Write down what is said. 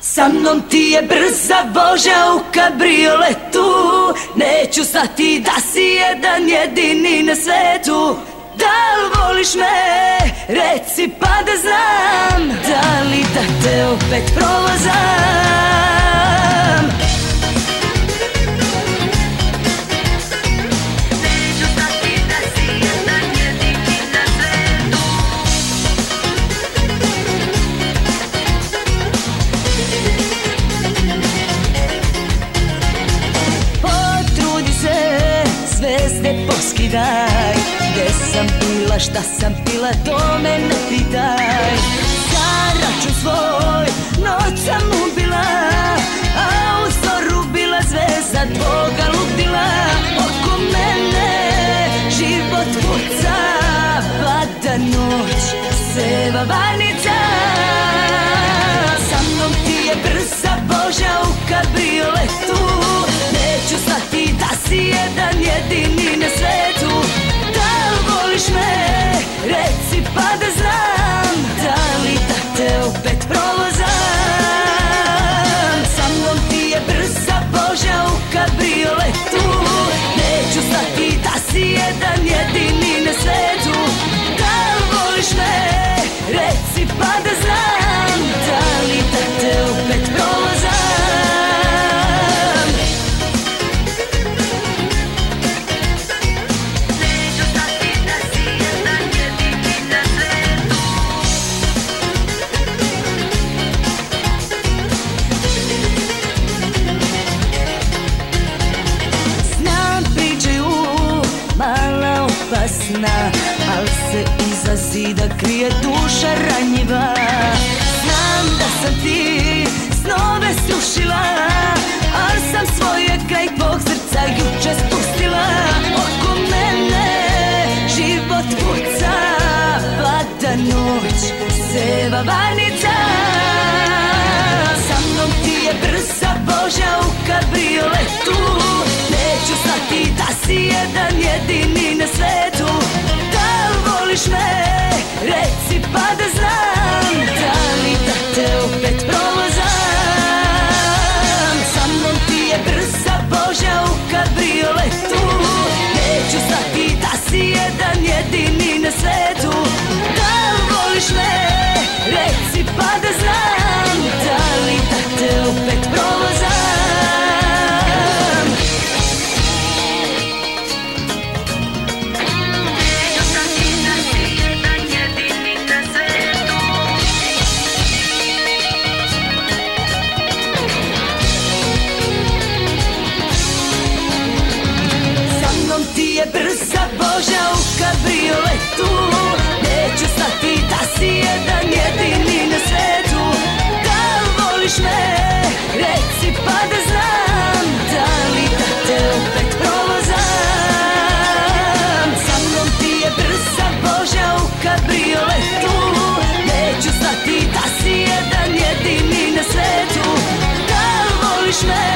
Sa mnom ti je brza vožnja u kabrioletu. Neću stati da si jedan jedini na svetu. Da li voliš me? Reci pa da znam. Da li da te opet provozam? Zvezde poskidaj, gde sam bila, šta sam pila, to me ne pitaj. Za račun svoj noć sam ubila, a u zoru bila zvezda tvoga ludila. Oko mene život puca, pada noć, seva vanica. Sa mnom ti je brza vožnja u kabrioletu. Neću stati da si jedan jedini na svetu. Da li voliš me? Reci pa da znam. Da li da te opet provozam? Sa mnom ti je brza vožnja u kabrioletu. Neću stati da si jedan jedini na svetu. Da li voliš me? Reci pa da znam. Da li da te opet provozam? Al se iza zida krije duša ranjiva. Znam da sam ti snove srušila, al sam svoje kraj tvog srca juče spustila. Oko mene život puca, pada noć, seva vanica. Sa mnom ti je brza vožnja u kabrioletu. Neću stati da si jedan jedini na svetu. Da li voliš me? Reci pa da znam. Da li da te opet provozam? Sa mnom ti je brza vožnja u kabrioletu. Neću stati da si jedan jedini na svetu. Da li voliš me? Reci pa da znam. Da li da te opet provozam? Ti je brza vožnja u kabrioletu. Neću stati da si jedan jedini na svetu. Da li voliš me? Reci pa da znam. Da li da te opet provozam? Sa mnom ti je brza vožnja u kabrioletu. Neću stati da si jedan jedini na svetu. Da li voliš me?